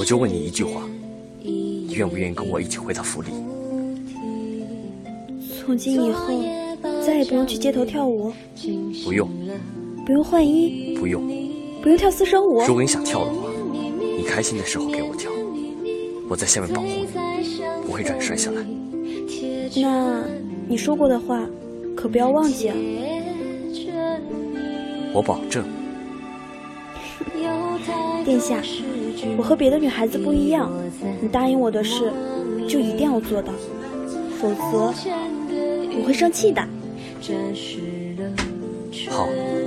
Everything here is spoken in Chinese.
我就问你一句话，你愿不愿意跟我一起回到府里？ 从今以后，再也不用去街头跳舞？ 不用。 不用换衣？ 不用。 不用跳私生舞？ 如果你想跳的话，你开心的时候给我跳，我在下面保护你，不会让你摔下来。 那你说过的话，可不要忘记啊。 我保证。 殿下，我和别的女孩子不一样，你答应我的事就一定要做到，否则我会生气的。 好。